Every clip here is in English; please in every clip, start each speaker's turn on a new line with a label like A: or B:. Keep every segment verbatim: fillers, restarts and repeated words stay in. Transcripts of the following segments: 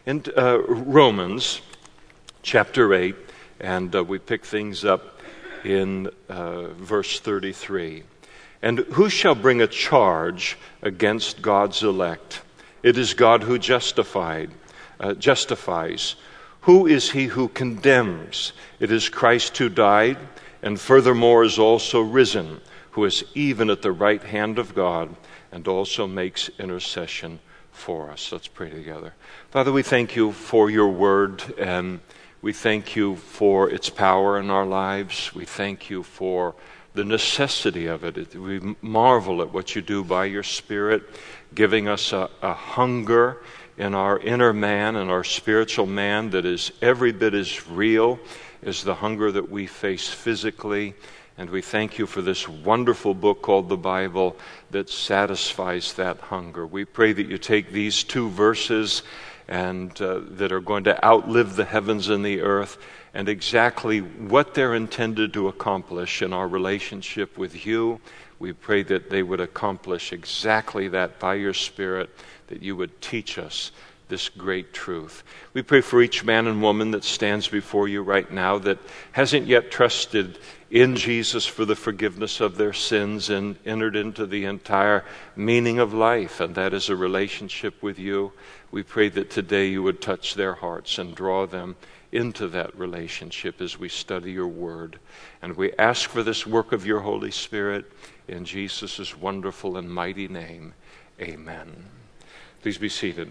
A: in uh, Romans chapter eight, and uh, we pick things up in uh, verse thirty-three. And who shall bring a charge against God's elect? It is God who justified, uh, justifies. Who is he who condemns? It is Christ who died, and furthermore is also risen, who is even at the right hand of God, and also makes intercession for us. Let's pray together. Father, we thank you for your word, and we thank you for its power in our lives. We thank you for the necessity of it. We marvel at what you do by your Spirit, giving us a, a hunger in our inner man and our spiritual man that is every bit as real as the hunger that we face physically. And we thank you for this wonderful book called the Bible that satisfies that hunger. We pray that you take these two verses and uh, that are going to outlive the heavens and the earth, and exactly what they're intended to accomplish in our relationship with you. We pray that they would accomplish exactly that by your Spirit, that you would teach us this great truth. We pray for each man and woman that stands before you right now that hasn't yet trusted in Jesus for the forgiveness of their sins and entered into the entire meaning of life, and that is a relationship with you. We pray that today you would touch their hearts and draw them into that relationship as we study your word. And we ask for this work of your Holy Spirit in Jesus' wonderful and mighty name. Amen. Please be seated.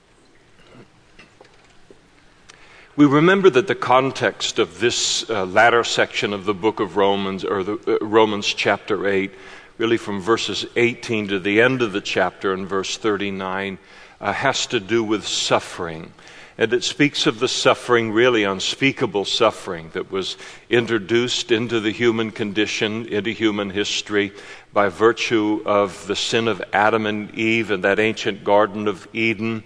A: We remember that the context of this uh, latter section of the book of Romans, or the, uh, Romans chapter eight, really from verses eighteen to the end of the chapter in verse thirty-nine, uh, has to do with suffering. And it speaks of the suffering, really unspeakable suffering, that was introduced into the human condition, into human history, by virtue of the sin of Adam and Eve in that ancient Garden of Eden.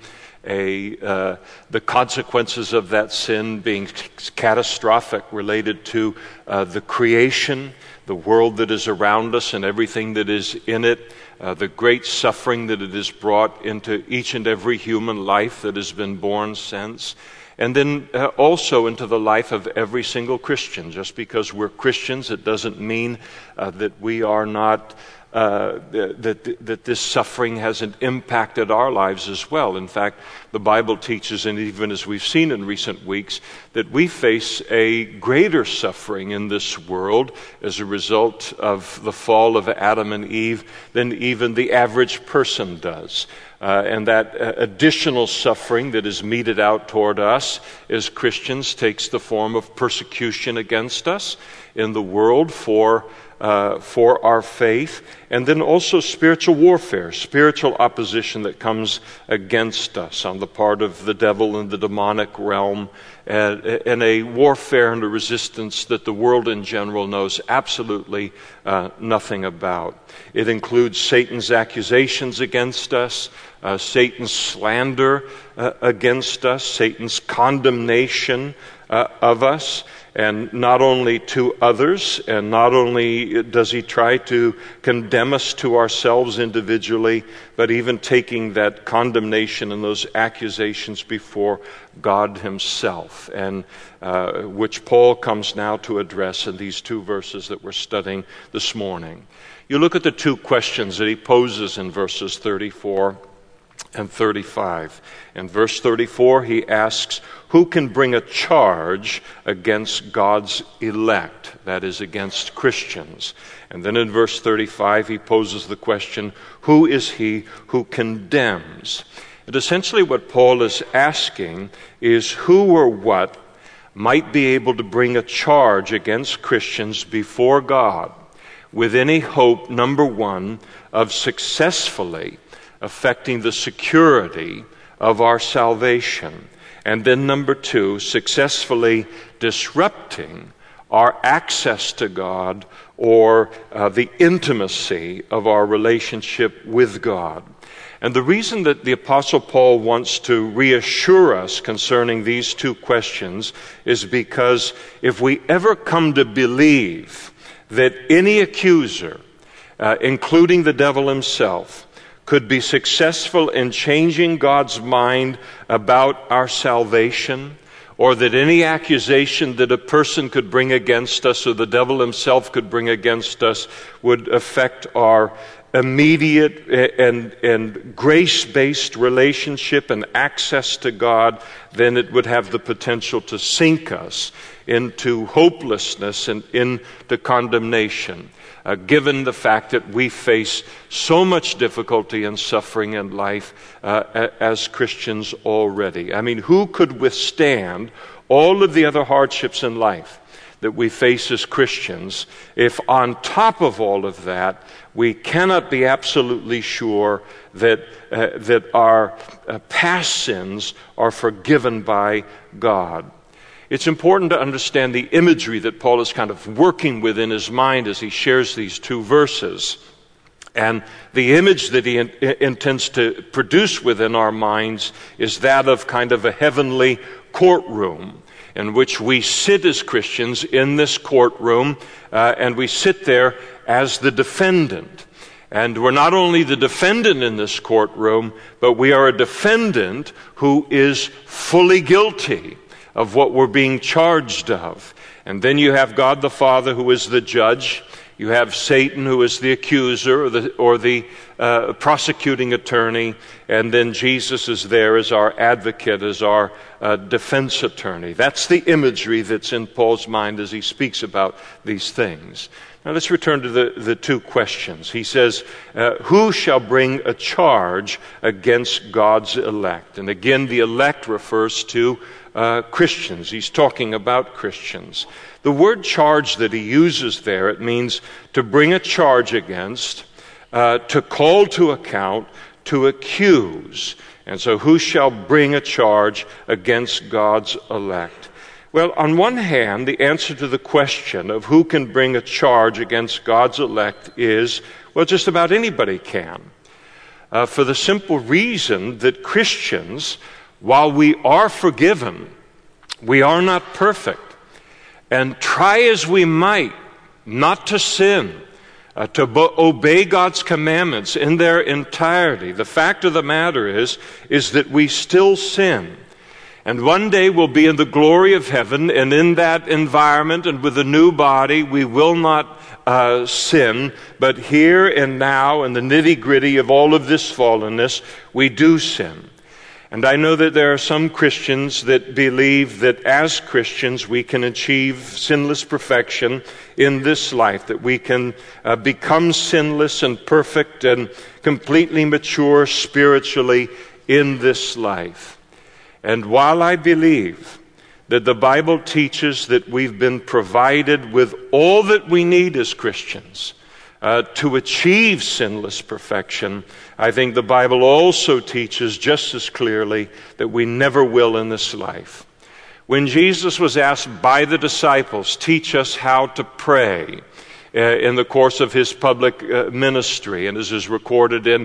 A: A, uh, the consequences of that sin being catastrophic, related to uh, the creation, the world that is around us and everything that is in it, uh, the great suffering that it has brought into each and every human life that has been born since, and then uh, also into the life of every single Christian. Just because we're Christians, it doesn't mean uh, that we are not Uh, that, that this suffering hasn't impacted our lives as well. In fact, the Bible teaches, and even as we've seen in recent weeks, that we face a greater suffering in this world as a result of the fall of Adam and Eve than even the average person does. Uh, and that uh, additional suffering that is meted out toward us as Christians takes the form of persecution against us in the world for Uh, for our faith, and then also spiritual warfare, spiritual opposition that comes against us on the part of the devil and the demonic realm, and, and a warfare and a resistance that the world in general knows absolutely uh, nothing about. It includes Satan's accusations against us, uh, Satan's slander uh, against us, Satan's condemnation uh, of us, and not only to others, and not only does he try to condemn us to ourselves individually, but even taking that condemnation and those accusations before God himself, and uh, which Paul comes now to address in these two verses that we're studying this morning. You look at the two questions that he poses in verses thirty-four and thirty-five. In verse thirty-four, he asks, who can bring a charge against God's elect? That is, against Christians. And then in verse thirty-five, he poses the question, who is he who condemns? And essentially what Paul is asking is who or what might be able to bring a charge against Christians before God with any hope, number one, of successfully affecting the security of our salvation. And then number two, successfully disrupting our access to God or uh, the intimacy of our relationship with God. And the reason that the Apostle Paul wants to reassure us concerning these two questions is because if we ever come to believe that any accuser, uh, including the devil himself, could be successful in changing God's mind about our salvation, or that any accusation that a person could bring against us or the devil himself could bring against us would affect our immediate and, and grace-based relationship and access to God, then it would have the potential to sink us into hopelessness and into condemnation, uh, given the fact that we face so much difficulty and suffering in life uh, as Christians already. I mean, who could withstand all of the other hardships in life that we face as Christians if on top of all of that we cannot be absolutely sure that uh, that our uh, past sins are forgiven by God? It's important to understand the imagery that Paul is kind of working with in his mind as he shares these two verses. And the image that he in, intends to produce within our minds is that of kind of a heavenly courtroom in which we sit as Christians in this courtroom, uh, and we sit there as the defendant. And we're not only the defendant in this courtroom, but we are a defendant who is fully guilty of what we're being charged of. And then you have God the Father, who is the judge. You have Satan, who is the accuser or the, or the uh, prosecuting attorney. And then Jesus is there as our advocate, as our uh, defense attorney. That's the imagery that's in Paul's mind as he speaks about these things. Now let's return to the, the two questions. He says, uh, who shall bring a charge against God's elect? And again, the elect refers to uh, Christians. He's talking about Christians. The word charge that he uses there, it means to bring a charge against, uh, to call to account, to accuse. And so who shall bring a charge against God's elect? Well, on one hand, the answer to the question of who can bring a charge against God's elect is, well, just about anybody can. Uh, for the simple reason that Christians, while we are forgiven, we are not perfect. And try as we might not to sin, uh, to bo- obey God's commandments in their entirety, the fact of the matter is, is that we still sin. And one day we'll be in the glory of heaven, and in that environment and with a new body, we will not uh, sin. But here and now, in the nitty-gritty of all of this fallenness, we do sin. And I know that there are some Christians that believe that as Christians we can achieve sinless perfection in this life, that we can uh, become sinless and perfect and completely mature spiritually in this life. And while I believe that the Bible teaches that we've been provided with all that we need as Christians uh, to achieve sinless perfection, I think the Bible also teaches just as clearly that we never will in this life. When Jesus was asked by the disciples, teach us how to pray uh, in the course of his public uh, ministry, and as is recorded in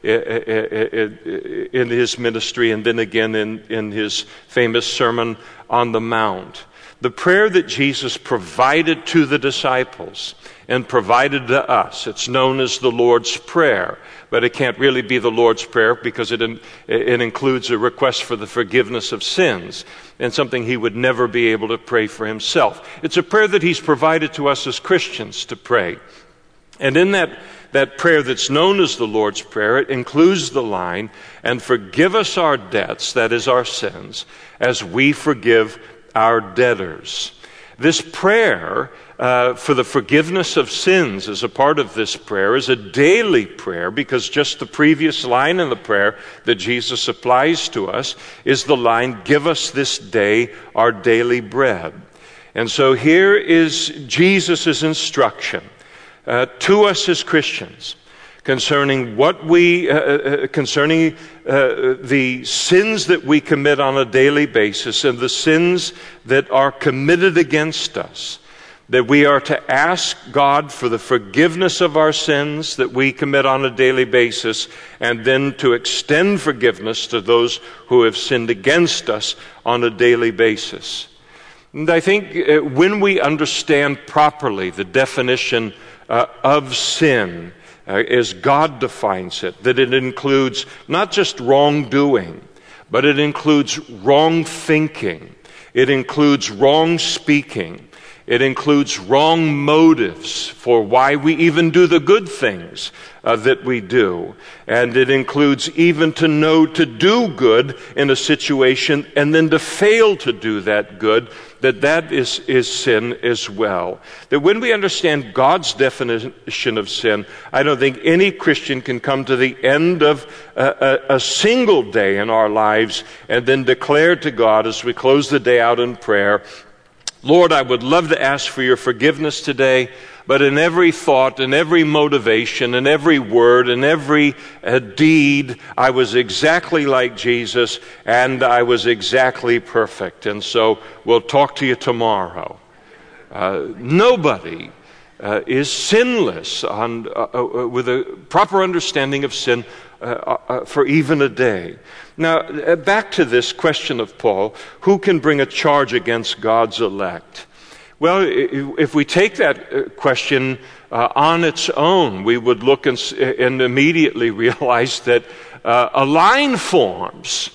A: in his ministry and then again in, in his famous Sermon on the Mount. The prayer that Jesus provided to the disciples and provided to us, it's known as the Lord's Prayer, but it can't really be the Lord's Prayer because it, in, it includes a request for the forgiveness of sins and something he would never be able to pray for himself. It's a prayer that he's provided to us as Christians to pray. And in that That prayer that's known as the Lord's Prayer, it includes the line, and forgive us our debts, that is our sins, as we forgive our debtors. This prayer uh, for the forgiveness of sins as a part of this prayer is a daily prayer, because just the previous line in the prayer that Jesus applies to us is the line, give us this day our daily bread. And so here is Jesus' instruction Uh, to us as Christians concerning what we uh, uh, concerning uh, the sins that we commit on a daily basis and the sins that are committed against us, that we are to ask God for the forgiveness of our sins that we commit on a daily basis, and then to extend forgiveness to those who have sinned against us on a daily basis. And I think uh, when we understand properly the definition Uh, of sin, uh, as God defines it, that it includes not just wrongdoing, but it includes wrong thinking. It includes wrong speaking. It includes wrong motives for why we even do the good things uh, that we do. And it includes even to know to do good in a situation and then to fail to do that good, that that is, is sin as well. That when we understand God's definition of sin, I don't think any Christian can come to the end of a, a, a single day in our lives and then declare to God as we close the day out in prayer, Lord, I would love to ask for your forgiveness today, but in every thought, in every motivation, in every word, in every uh, deed, I was exactly like Jesus, and I was exactly perfect. And so we'll talk to you tomorrow. Uh, nobody uh, is sinless on, uh, uh, with a proper understanding of sin uh, uh, for even a day. Now, uh, back to this question of Paul, who can bring a charge against God's elect? Well, if we take that question uh, on its own, we would look and, and immediately realize that uh, a line forms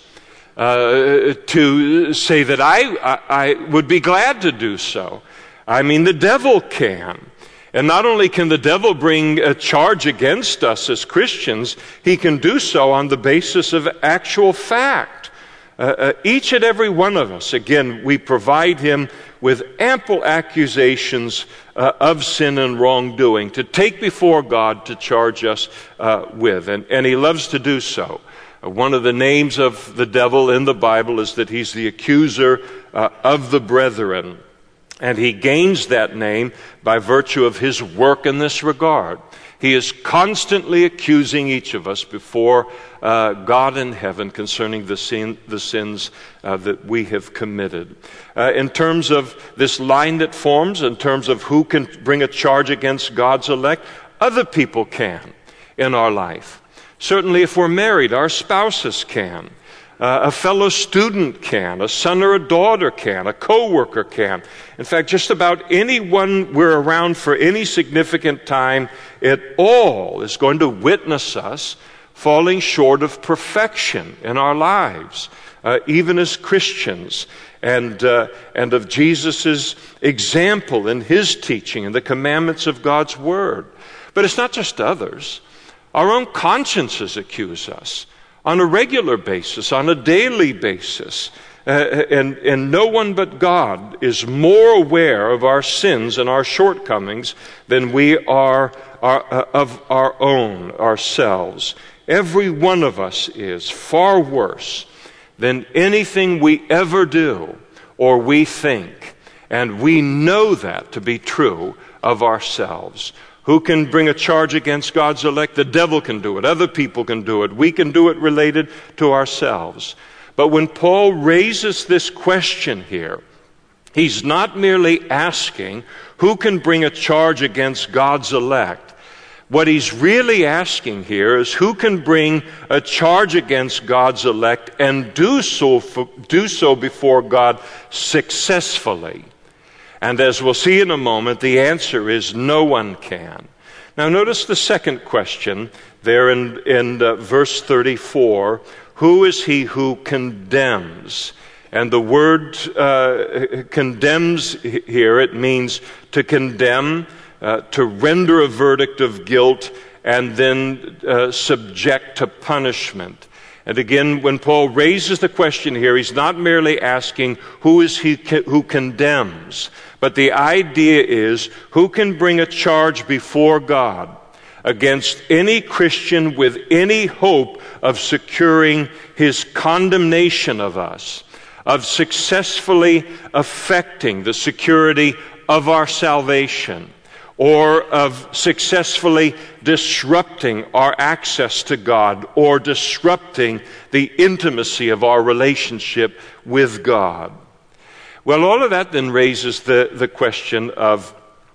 A: uh, to say that I, I, I would be glad to do so. I mean, the devil can. And not only can the devil bring a charge against us as Christians, he can do so on the basis of actual fact. Uh, uh, each and every one of us, again, we provide him with ample accusations uh, of sin and wrongdoing to take before God to charge us uh, with. And, and he loves to do so. Uh, one of the names of the devil in the Bible is that he's the accuser uh, of the brethren. And he gains that name by virtue of his work in this regard. He is constantly accusing each of us before uh, God in heaven concerning the sin, the sins uh, that we have committed. Uh, in terms of this line that forms, in terms of who can bring a charge against God's elect, other people can in our life. Certainly if we're married, our spouses can. Uh, a fellow student can, a son or a daughter can, a co-worker can. In fact, just about anyone we're around for any significant time at all is going to witness us falling short of perfection in our lives, uh, even as Christians, and uh, and of Jesus' example in his teaching and the commandments of God's Word. But it's not just others. Our own consciences accuse us on a regular basis, on a daily basis. Uh, and, and no one but God is more aware of our sins and our shortcomings than we are our, uh, of our own, ourselves. Every one of us is far worse than anything we ever do or we think. And we know that to be true of ourselves. Who can bring a charge against God's elect? The devil can do it. Other people can do it. We can do it related to ourselves. But when Paul raises this question here, he's not merely asking who can bring a charge against God's elect. What he's really asking here is who can bring a charge against God's elect and do so, for, do so before God successfully. And as we'll see in a moment, the answer is no one can. Now notice the second question there in, in uh, verse thirty-four. Who is he who condemns? And the word uh, condemns here, it means to condemn, uh, to render a verdict of guilt, and then uh, subject to punishment. And again, when Paul raises the question here, he's not merely asking who is he who condemns, but the idea is who can bring a charge before God against any Christian with any hope of securing his condemnation of us, of successfully affecting the security of our salvation, or of successfully disrupting our access to God, or disrupting the intimacy of our relationship with God. Well, all of that then raises the, the question of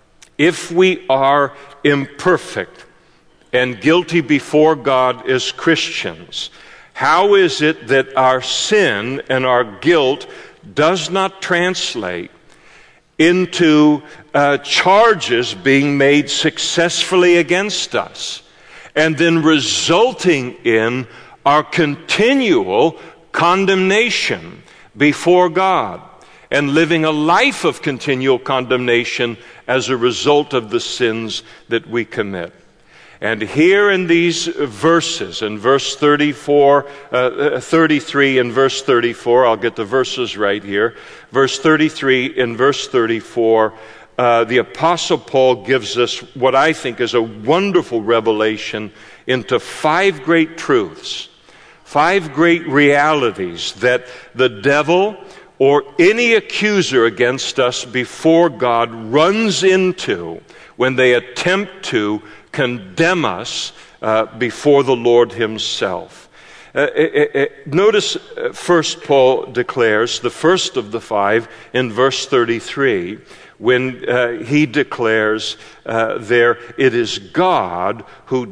A: if we are imperfect and guilty before God as Christians, how is it that our sin and our guilt does not translate into uh, charges being made successfully against us? and then resulting in our continual condemnation before God, and living a life of continual condemnation as a result of the sins that we commit. And here in these verses, in verse thirty-four, uh, thirty-three and verse thirty-four, I'll get the verses right here. Verse thirty-three and verse thirty-four, uh, the Apostle Paul gives us what I think is a wonderful revelation into five great truths, five great realities that the devil or any accuser against us before God runs into when they attempt to condemn us uh, before the Lord himself. Uh, uh, uh, notice uh, first Paul declares, the first of the five in verse thirty-three, when uh, he declares uh, there, it is God who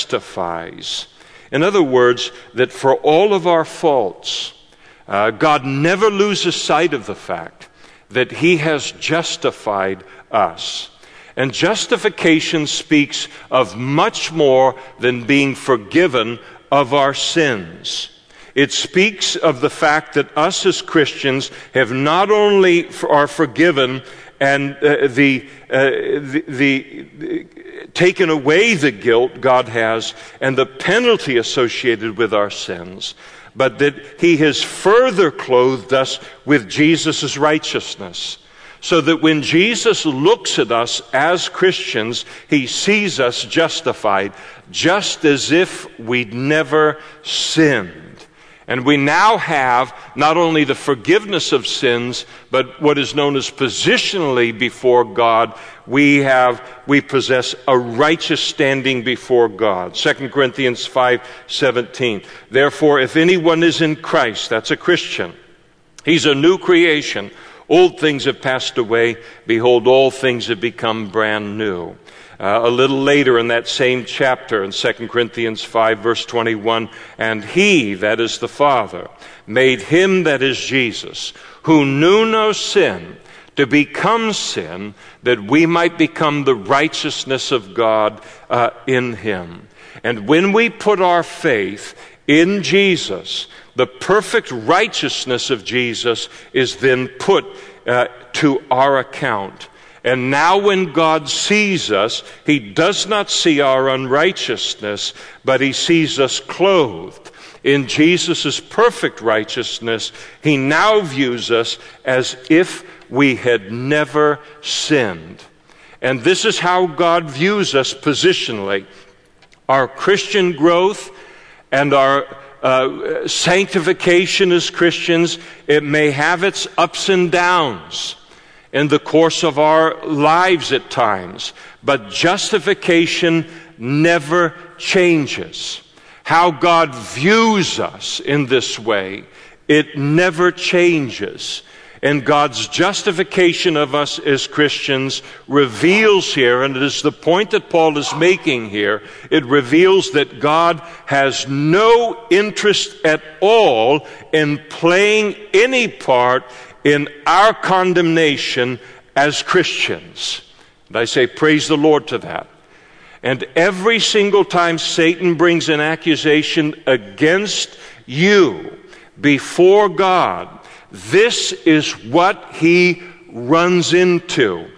A: justifies. In other words, that for all of our faults, uh, God never loses sight of the fact that he has justified us. And justification speaks of much more than being forgiven of our sins. It speaks of the fact that us as Christians have not only are forgiven and uh, the, uh, the, the, the taken away the guilt God has and the penalty associated with our sins, but that he has further clothed us with Jesus' righteousness. So that when Jesus looks at us as Christians, he sees us justified, just as if we'd never sinned. And we now have not only the forgiveness of sins, but what is known as positionally before God, we have, we possess a righteous standing before God. Second Corinthians five seventeen. Therefore, if anyone is in Christ, that's a Christian, he's a new creation. Old things have passed away. Behold, all things have become brand new. Uh, a little later in that same chapter, in Second Corinthians five, verse twenty-one, and he, that is the Father, made him, that is Jesus, who knew no sin, to become sin, that we might become the righteousness of God uh, in him. And when we put our faith in Jesus, the perfect righteousness of Jesus is then put uh, to our account. And now when God sees us, he does not see our unrighteousness, but he sees us clothed in Jesus' perfect righteousness. He now views us as if we had never sinned. And this is how God views us positionally. Our Christian growth and our Uh, sanctification as Christians, it may have its ups and downs in the course of our lives at times, but justification never changes. How God views us in this way, it never changes. And God's justification of us as Christians reveals here, and it is the point that Paul is making here, it reveals that God has no interest at all in playing any part in our condemnation as Christians. And I say, praise the Lord to that. And every single time Satan brings an accusation against you before God, this is what he runs into.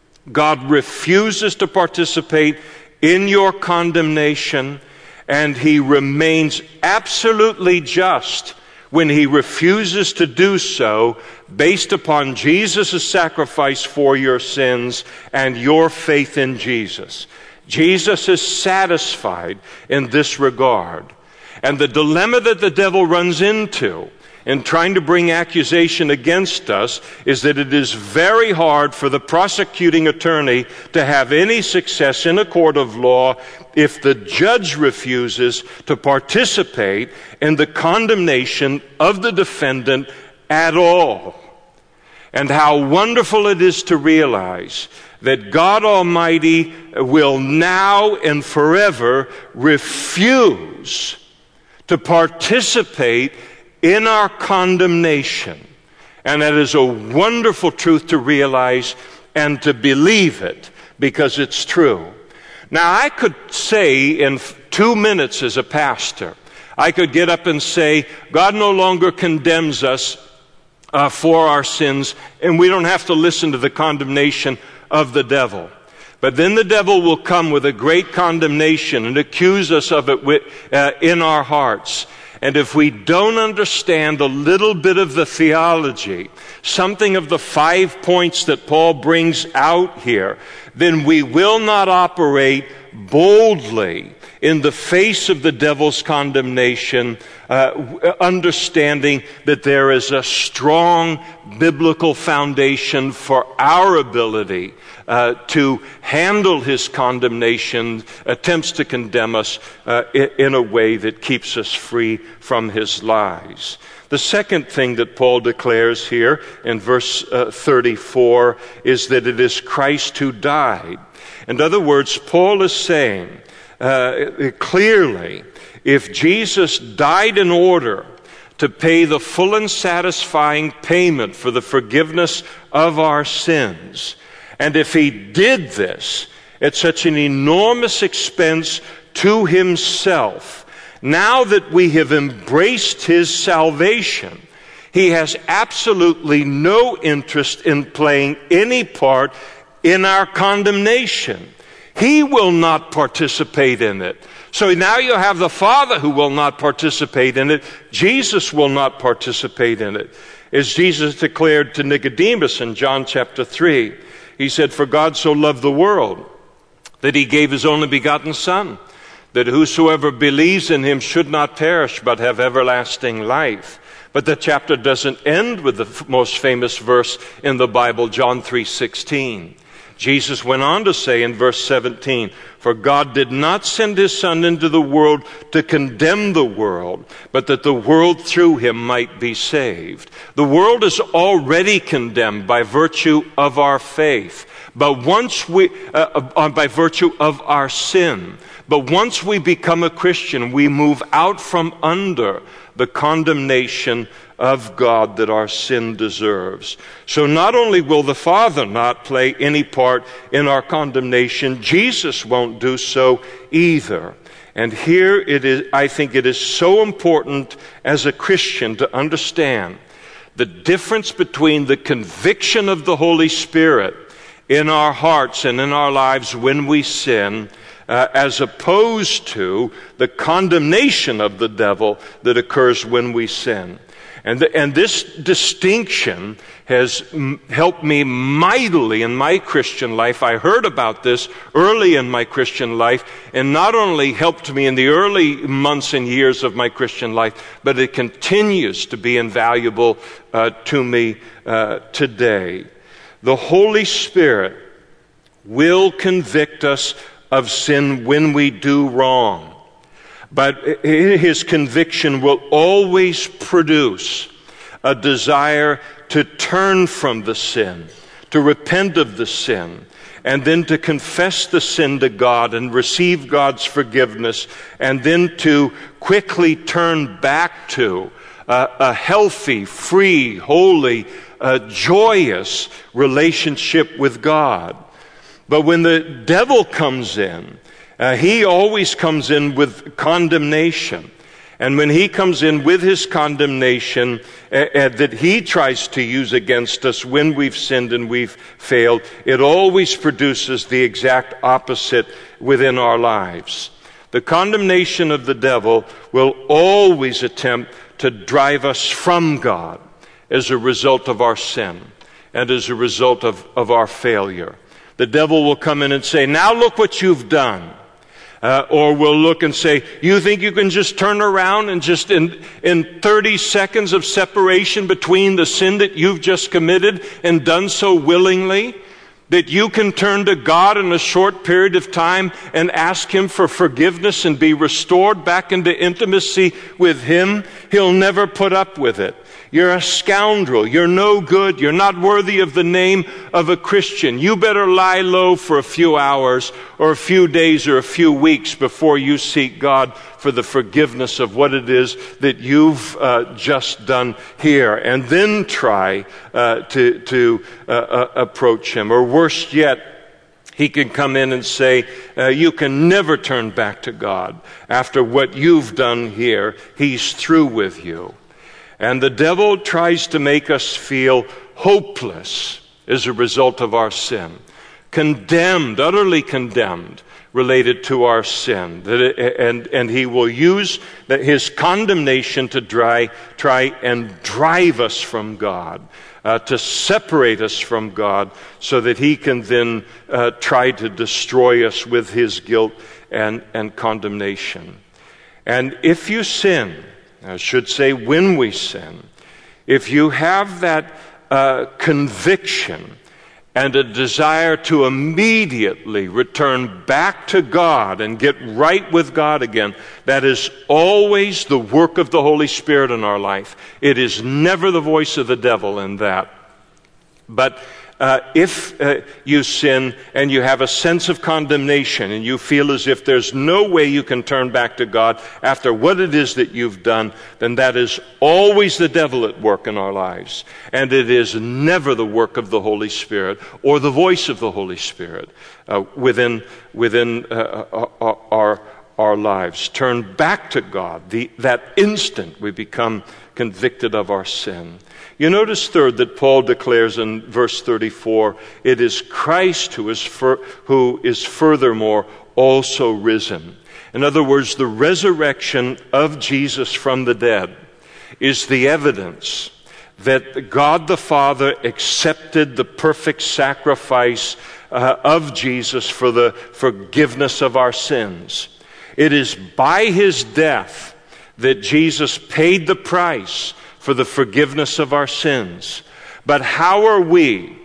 A: God refuses to participate in your condemnation, and he remains absolutely just when he refuses to do so based upon Jesus' sacrifice for your sins and your faith in Jesus. Jesus is satisfied in this regard. And the dilemma that the devil runs into in trying to bring accusation against us is that it is very hard for the prosecuting attorney to have any success in a court of law if the judge refuses to participate in the condemnation of the defendant at all. And how wonderful it is to realize that God Almighty will now and forever refuse to participate in our condemnation. And that is a wonderful truth to realize and to believe it, because it's true. Now, I could say in two minutes as a pastor, I could get up and say, God no longer condemns us uh, for our sins, and we don't have to listen to the condemnation of the devil. But then the devil will come with a great condemnation and accuse us of it with, uh, in our hearts. And if we don't understand a little bit of the theology, something of the five points that Paul brings out here, then we will not operate boldly in the face of the devil's condemnation, uh, understanding that there is a strong biblical foundation for our ability uh, to handle his condemnation, attempts to condemn us uh, in, in a way that keeps us free from his lies. The second thing that Paul declares here in verse uh, thirty-four is that it is Christ who died. In other words, Paul is saying uh, clearly, if Jesus died in order to pay the full and satisfying payment for the forgiveness of our sins, and if he did this at such an enormous expense to himself, now that we have embraced his salvation, he has absolutely no interest in playing any part in our condemnation. He will not participate in it. So now you have the Father who will not participate in it. Jesus will not participate in it. As Jesus declared to Nicodemus in John chapter three, he said, "For God so loved the world that he gave his only begotten Son, that whosoever believes in him should not perish but have everlasting life." But the chapter doesn't end with the f- most famous verse in the Bible, John three sixteen. Jesus went on to say in verse seventeen, "For God did not send his Son into the world to condemn the world, but that the world through him might be saved." The world is already condemned by virtue of our faith, but once we, uh, uh, by virtue of our sin. But once we become a Christian, we move out from under the condemnation of God that our sin deserves. So not only will the Father not play any part in our condemnation, Jesus won't do so either. And here it is, I think it is so important as a Christian to understand the difference between the conviction of the Holy Spirit in our hearts and in our lives when we sin, Uh, as opposed to the condemnation of the devil that occurs when we sin. And, the, and this distinction has m- helped me mightily in my Christian life. I heard about this early in my Christian life, and not only helped me in the early months and years of my Christian life, but it continues to be invaluable uh, to me uh, today. The Holy Spirit will convict us of sin when we do wrong. But his conviction will always produce a desire to turn from the sin, to repent of the sin, and then to confess the sin to God and receive God's forgiveness, and then to quickly turn back to uh, a healthy, free, holy, uh, joyous relationship with God. But when the devil comes in, uh, he always comes in with condemnation. And when he comes in with his condemnation uh, uh, that he tries to use against us when we've sinned and we've failed, it always produces the exact opposite within our lives. The condemnation of the devil will always attempt to drive us from God as a result of our sin and as a result of, of our failure. The devil will come in and say, "Now look what you've done." Uh, or we'll look and say, "You think you can just turn around and just in, in thirty seconds of separation between the sin that you've just committed and done so willingly, that you can turn to God in a short period of time and ask him for forgiveness and be restored back into intimacy with him?" He'll never put up with it. You're a scoundrel. You're no good. You're not worthy of the name of a Christian. You better lie low for a few hours or a few days or a few weeks before you seek God for the forgiveness of what it is that you've uh, just done here. And then try uh, to, to uh, uh, approach him. Or worse yet, He can come in and say, uh, you can never turn back to God. After what you've done here, He's through with you. And the devil tries to make us feel hopeless as a result of our sin. Condemned, utterly condemned, related to our sin. That it, and, and he will use that his condemnation to try, try and drive us from God. Uh, to separate us from God so that he can then uh, try to destroy us with his guilt and, and condemnation. And if you sin, I should say when we sin, if you have that uh, conviction and a desire to immediately return back to God and get right with God again, that is always the work of the Holy Spirit in our life. It is never the voice of the devil in that. But uh, if uh, you sin and you have a sense of condemnation and you feel as if there's no way you can turn back to God after what it is that you've done, then that is always the devil at work in our lives. And it is never the work of the Holy Spirit or the voice of the Holy Spirit uh, within within uh, our, our our lives. Turn back to God. The, that instant we become convicted of our sin. You notice, third, that Paul declares in verse thirty-four, it is Christ who is, fur, who is furthermore also risen. In other words, the resurrection of Jesus from the dead is the evidence that God the Father accepted the perfect sacrifice uh, of Jesus for the forgiveness of our sins. It is by his death that Jesus paid the price for the forgiveness of our sins. But how are we,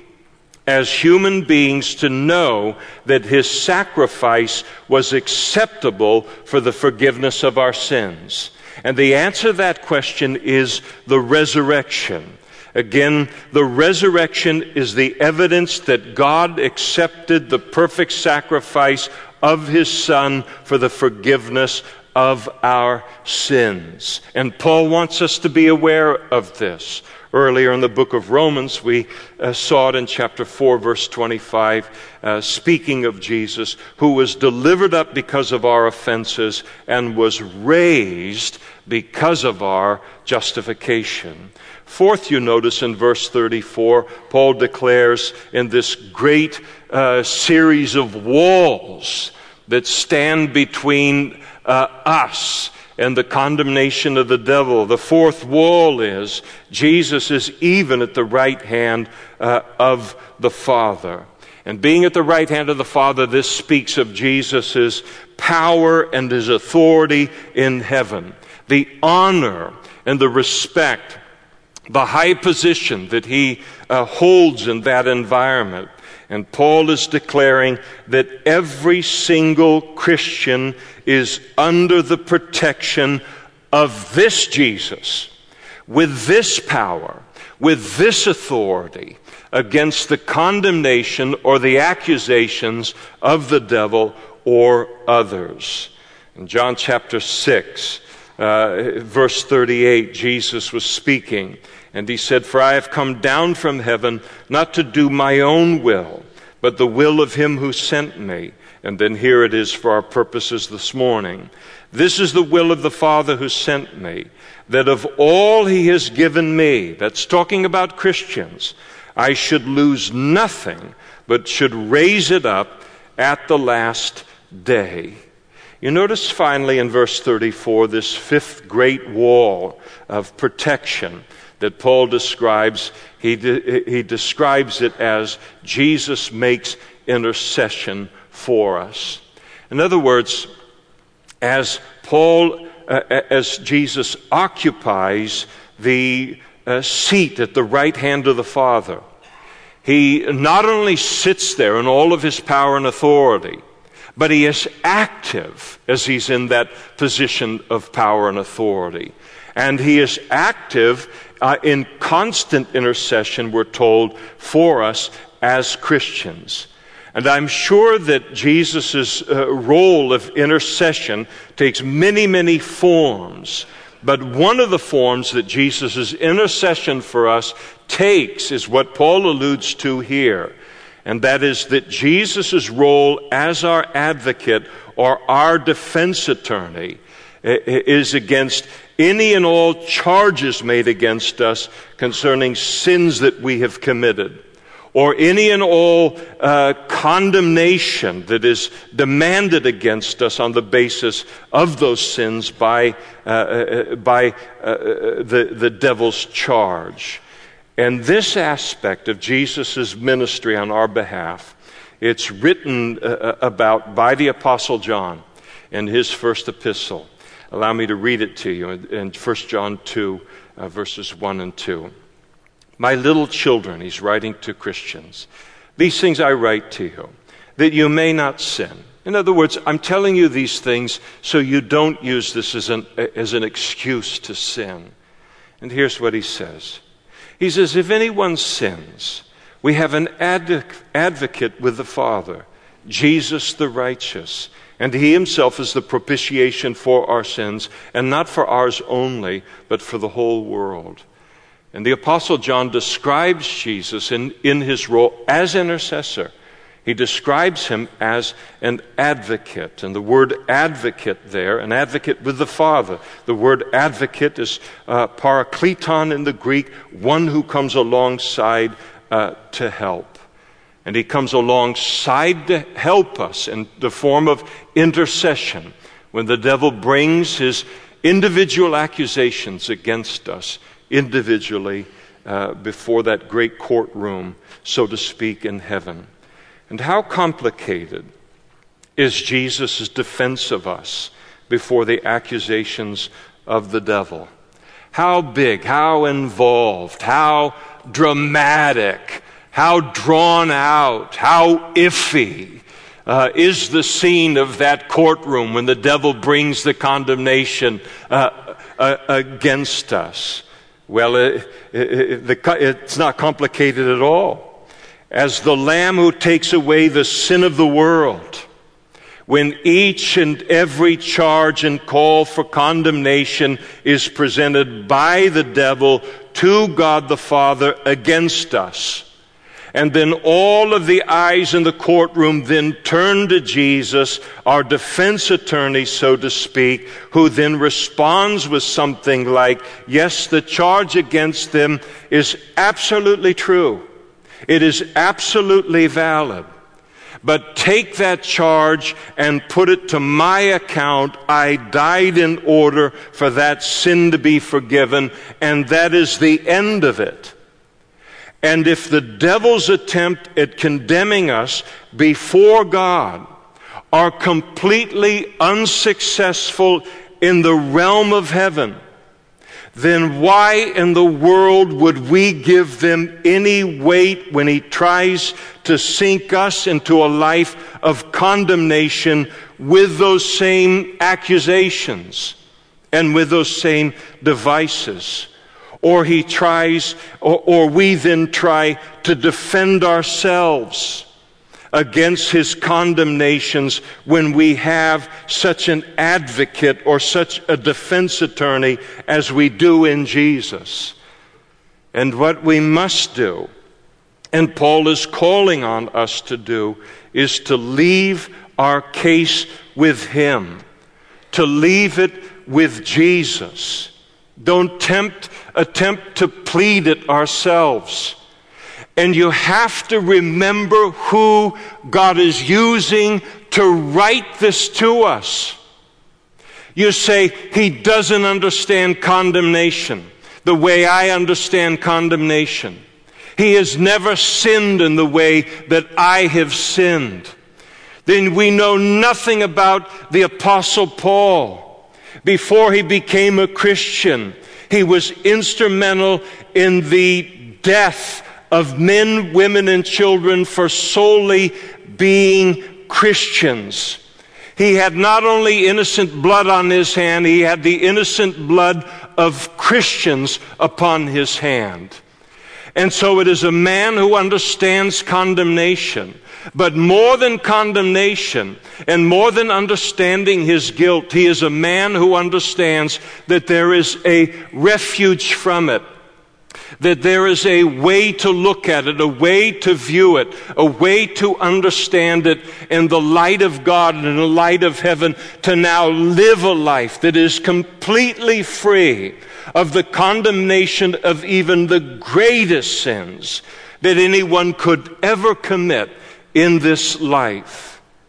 A: as human beings, to know that his sacrifice was acceptable for the forgiveness of our sins? And the answer to that question is the resurrection. Again, the resurrection is the evidence that God accepted the perfect sacrifice of his Son for the forgiveness of our sins. And Paul wants us to be aware of this. Earlier in the book of Romans, we uh, saw it in chapter four, verse twenty-five, uh, speaking of Jesus, who was delivered up because of our offenses and was raised because of our justification. Fourth, you notice in verse thirty-four, Paul declares in this great uh, series of walls that stand between uh, us and the condemnation of the devil. The fourth wall is Jesus is even at the right hand uh, of the Father. And being at the right hand of the Father, this speaks of Jesus' power and his authority in heaven. The honor and the respect, the high position that he uh, holds in that environment. And Paul is declaring that every single Christian is under the protection of this Jesus, with this power, with this authority, against the condemnation or the accusations of the devil or others. In John chapter six, uh, verse thirty-eight, Jesus was speaking. And he said, "For I have come down from heaven not to do my own will, but the will of him who sent me." And then here it is for our purposes this morning. "This is the will of the Father who sent me, that of all he has given me," that's talking about Christians, "I should lose nothing, but should raise it up at the last day." You notice finally in verse thirty-four, this fifth great wall of protection that Paul describes. He, de- he describes it as Jesus makes intercession for us. In other words, as Paul, uh, as Jesus occupies the uh, seat at the right hand of the Father, he not only sits there in all of his power and authority, but he is active as he's in that position of power and authority. And he is active uh, in constant intercession, we're told, for us as Christians. And I'm sure that Jesus' uh, role of intercession takes many, many forms. But one of the forms that Jesus' intercession for us takes is what Paul alludes to here. and that is that Jesus' role as our advocate or our defense attorney is against any and all charges made against us concerning sins that we have committed, or any and all uh, condemnation that is demanded against us on the basis of those sins by uh, uh, by uh, the, the devil's charge. And this aspect of Jesus' ministry on our behalf, it's written uh, about by the Apostle John in his first epistle. Allow me to read it to you in First John two, uh, verses one and two. My little children, he's writing to Christians, these things I write to you, that you may not sin. In other words, I'm telling you these things so you don't use this as an, as an excuse to sin. And here's what he says. He says, if anyone sins, we have an ad- advocate with the Father, Jesus the righteous. And he himself is the propitiation for our sins, and not for ours only, but for the whole world. And the Apostle John describes Jesus in, in his role as intercessor. He describes him as an advocate. And the word advocate there, an advocate with the Father. The word advocate is uh, parakleton in the Greek, one who comes alongside uh, to help. And he comes alongside to help us in the form of intercession when the devil brings his individual accusations against us individually uh, before that great courtroom, so to speak, in heaven. And how complicated is Jesus' defense of us before the accusations of the devil? How big, how involved, how dramatic, how drawn out, how iffy uh, is the scene of that courtroom when the devil brings the condemnation uh, uh, against us? Well, it, it, it, it's not complicated at all. As the Lamb who takes away the sin of the world, when each and every charge and call for condemnation is presented by the devil to God the Father against us, and then all of the eyes in the courtroom then turn to Jesus, our defense attorney, so to speak, who then responds with something like, yes, the charge against them is absolutely true. It is absolutely valid. But take that charge and put it to my account. I died in order for that sin to be forgiven, and that is the end of it. And if the devil's attempt at condemning us before God are completely unsuccessful in the realm of heaven, then why in the world would we give them any weight when he tries to sink us into a life of condemnation with those same accusations and with those same devices? Or he tries, or, or we then try to defend ourselves against his condemnations when we have such an advocate or such a defense attorney as we do in Jesus. And what we must do, and Paul is calling on us to do, is to leave our case with him, to leave it with Jesus. Don't tempt, attempt to plead it ourselves. And you have to remember who God is using to write this to us. You say, he doesn't understand condemnation the way I understand condemnation. He has never sinned in the way that I have sinned. Then we know nothing about the Apostle Paul. Before he became a Christian, he was instrumental in the death of men, women, and children for solely being Christians. He had not only innocent blood on his hand, he had the innocent blood of Christians upon his hand. And so it is a man who understands condemnation. But more than condemnation and more than understanding his guilt, he is a man who understands that there is a refuge from it. That there is a way to look at it, a way to view it, a way to understand it in the light of God and in the light of heaven, to now live a life that is completely free of the condemnation of even the greatest sins that anyone could ever commit in this life.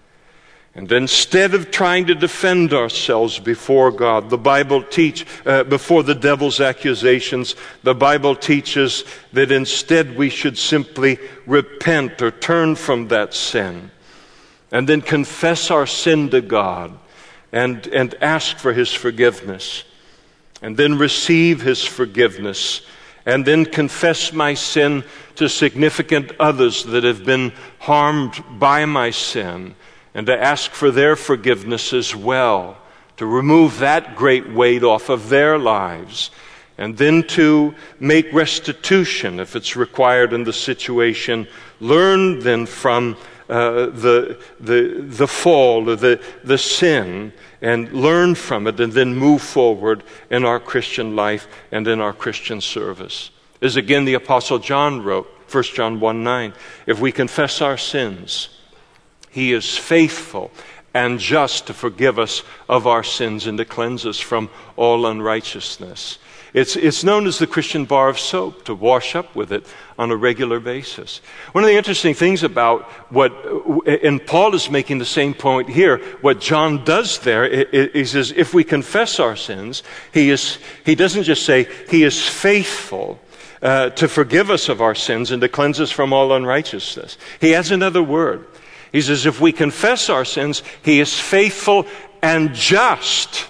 A: And instead of trying to defend ourselves before God, the Bible teach uh, before the devil's accusations, the Bible teaches that instead we should simply repent or turn from that sin, and then confess our sin to God, and and ask for His forgiveness, and then receive His forgiveness, and then confess my sin to significant others that have been harmed by my sin, and to ask for their forgiveness as well, to remove that great weight off of their lives, and then to make restitution if it's required in the situation. Learn then from uh, the the the fall, or the the sin, and learn from it, and then move forward in our Christian life and in our Christian service. As again the Apostle John wrote, First John one nine, if we confess our sins, He is faithful and just to forgive us of our sins and to cleanse us from all unrighteousness. It's, it's known as the Christian bar of soap, to wash up with it on a regular basis. One of the interesting things about what, and Paul is making the same point here, what John does there, he says, if we confess our sins, he is, he doesn't just say he is faithful uh, to forgive us of our sins and to cleanse us from all unrighteousness. He adds another word. He says, if we confess our sins, He is faithful and just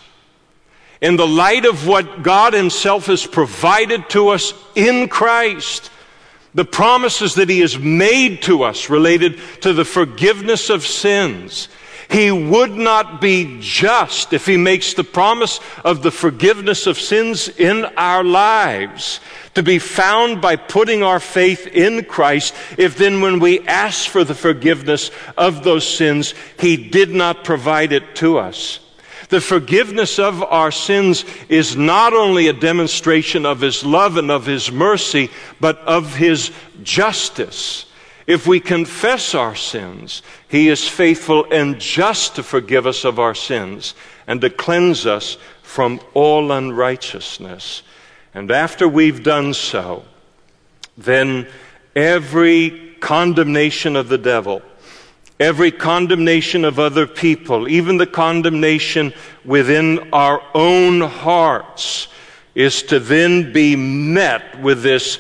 A: in the light of what God Himself has provided to us in Christ, the promises that He has made to us related to the forgiveness of sins. He would not be just if He makes the promise of the forgiveness of sins in our lives to be found by putting our faith in Christ, if then when we ask for the forgiveness of those sins, He did not provide it to us. The forgiveness of our sins is not only a demonstration of His love and of His mercy, but of His justice. If we confess our sins, He is faithful and just to forgive us of our sins and to cleanse us from all unrighteousness. And after we've done so, then every condemnation of the devil, every condemnation of other people, even the condemnation within our own hearts, is to then be met with this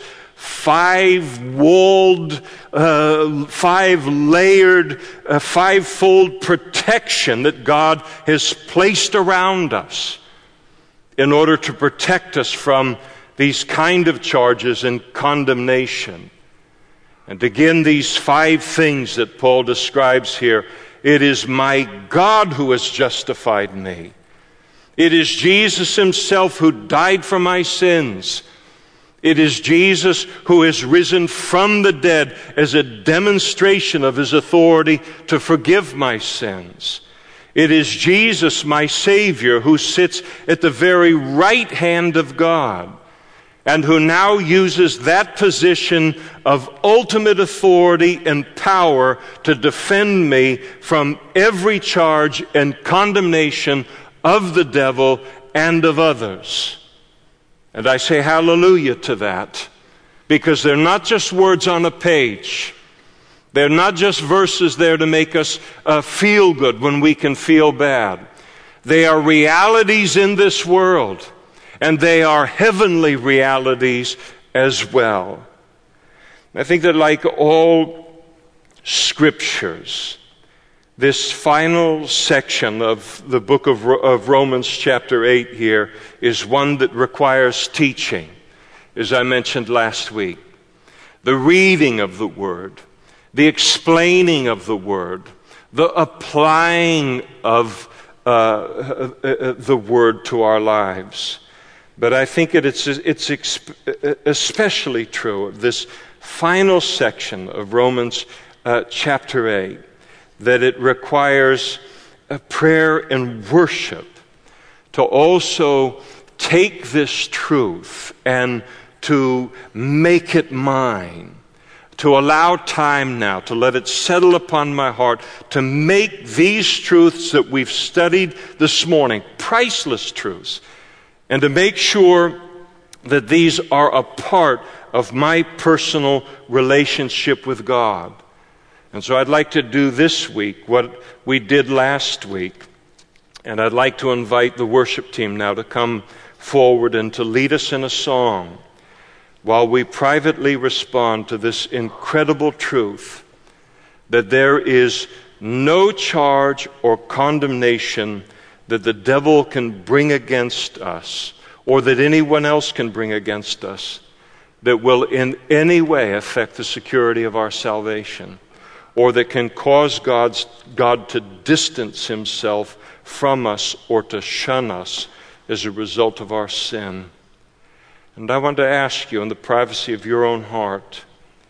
A: five-walled, uh, five-layered, uh, five-fold protection that God has placed around us in order to protect us from these kind of charges and condemnation. And again, these five things that Paul describes here: it is my God who has justified me. It is Jesus Himself who died for my sins. It is Jesus who has risen from the dead as a demonstration of His authority to forgive my sins. It is Jesus, my Savior, who sits at the very right hand of God and who now uses that position of ultimate authority and power to defend me from every charge and condemnation of the devil and of others. And I say hallelujah to that, because they're not just words on a page. They're not just verses there to make us uh, feel good when we can feel bad. They are realities in this world, and they are heavenly realities as well. I think that, like all scriptures, this final section of the book of, of Romans chapter eight here is one that requires teaching, as I mentioned last week. The reading of the Word, the explaining of the Word, the applying of uh, uh, the Word to our lives. But I think that it's, it's especially true of this final section of Romans uh, chapter eight, that it requires a prayer and worship to also take this truth and to make it mine, to allow time now to let it settle upon my heart, to make these truths that we've studied this morning, priceless truths, and to make sure that these are a part of my personal relationship with God. And so I'd like to do this week what we did last week. And I'd like to invite the worship team now to come forward and to lead us in a song while we privately respond to this incredible truth that there is no charge or condemnation that the devil can bring against us, or that anyone else can bring against us, that will in any way affect the security of our salvation, or that can cause God's, God to distance himself from us or to shun us as a result of our sin. And I want to ask you in the privacy of your own heart,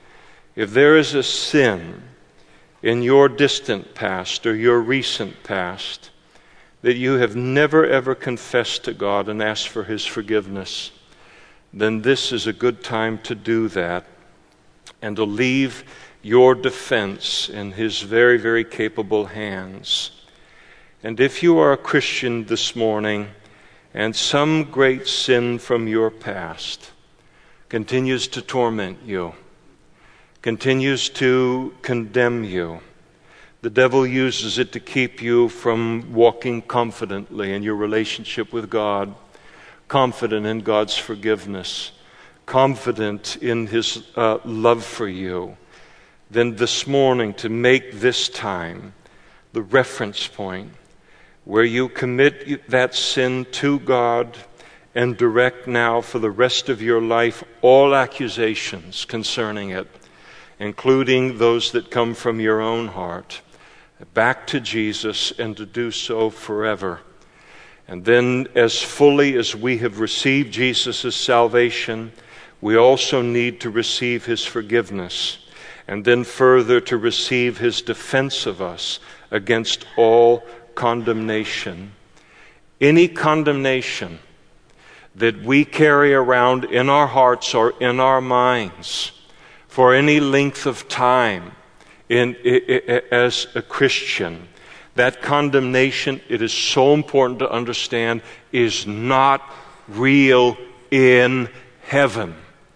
A: if there is a sin in your distant past or your recent past that you have never ever confessed to God and asked for his forgiveness, then this is a good time to do that and to leave your defense in his very, very capable hands. And if you are a Christian this morning and some great sin from your past continues to torment you, continues to condemn you, the devil uses it to keep you from walking confidently in your relationship with God, confident in God's forgiveness, confident in his uh, love for you, then this morning to make this time the reference point where you commit that sin to God and direct now for the rest of your life all accusations concerning it, including those that come from your own heart, back to Jesus, and to do so forever. And then, as fully as we have received Jesus' salvation, we also need to receive his forgiveness, and then further to receive his defense of us against all condemnation. Any condemnation that we carry around in our hearts or in our minds for any length of time in, in, as a Christian, that condemnation, it is so important to understand, is not real in heaven.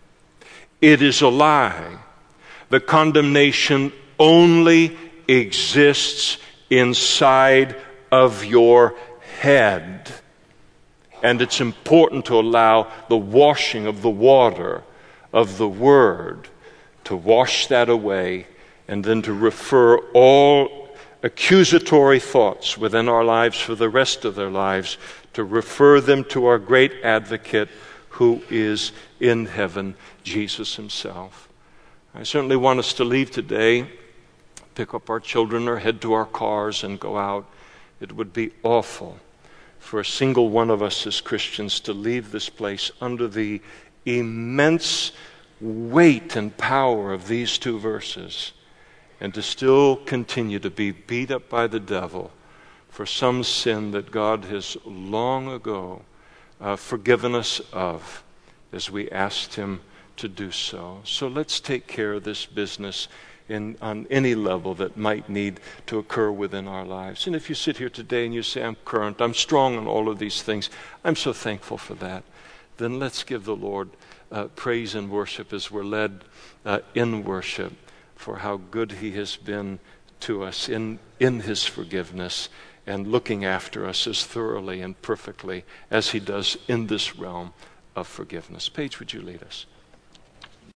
A: It is a lie. The condemnation only exists inside of your head. And it's important to allow the washing of the water of the Word to wash that away, and then to refer all accusatory thoughts within our lives for the rest of their lives, to refer them to our great advocate who is in heaven, Jesus himself. I certainly want us to leave today, pick up our children or head to our cars and go out. It would be awful for a single one of us as Christians to leave this place under the immense weight and power of these two verses, and to still continue to be beat up by the devil for some sin that God has long ago uh, forgiven us of as we asked him to do so. So let's take care of this business in, on any level that might need to occur within our lives. And if you sit here today and you say, I'm current, I'm strong on all of these things, I'm so thankful for that, then let's give the Lord uh, praise and worship as we're led uh, in worship for how good he has been to us in, in his forgiveness and looking after us as thoroughly and perfectly as he does in this realm of forgiveness. Paige, would you lead us?